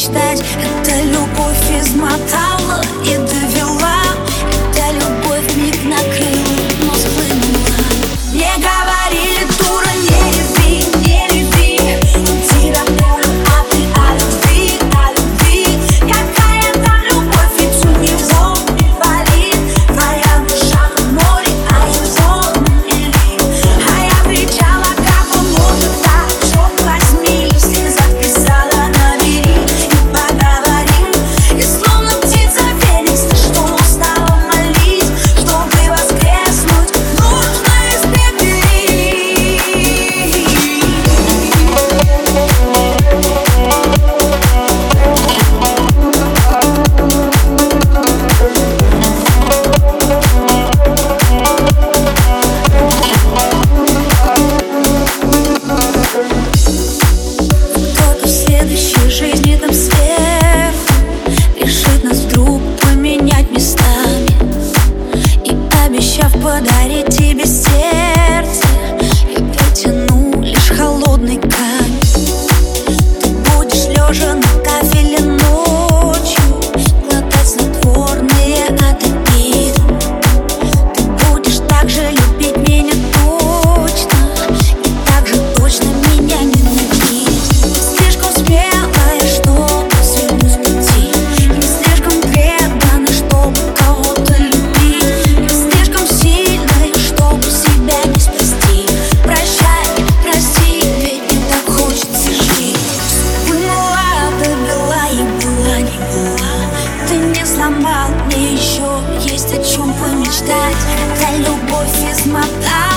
мечтать. Эта любовь измотала и довела. Эта любовь миг накрыла, но схлынула. Мне говорили, дура, не люби, не люби. Уйди домой, а ты о любви, о любви. Какая там любовь, ведь у него инвалид. Твоя душа в море, а его на мели. А я кричала, как он может так, чтоб возьми, если записала, набери и поговорим. И словно птица феникс, ты что устала молить, чтобы воскреснуть, нужно из пепелей. Кто-то в следующей жизни там сверху решит нас вдруг поменять местами. И обещав подарить тебе сердце, я протяну лишь холодный камень. Ты будешь лежа на кафеле ночью, глотать снотворные от обиды. Ты будешь так же любить меня точно, и так же точно меня ненавидеть. Слишком смелая, чтобы свернуть с пути, не слишком преданная, чтобы кого-то любить, не слишком сильная, чтобы себя не спасти. Прощай, прости, ведь не так хочется жить. Вымыла, довела и была, не была. Ты не сломал, мне еще есть о чем помечтать. Эта любовь измотала.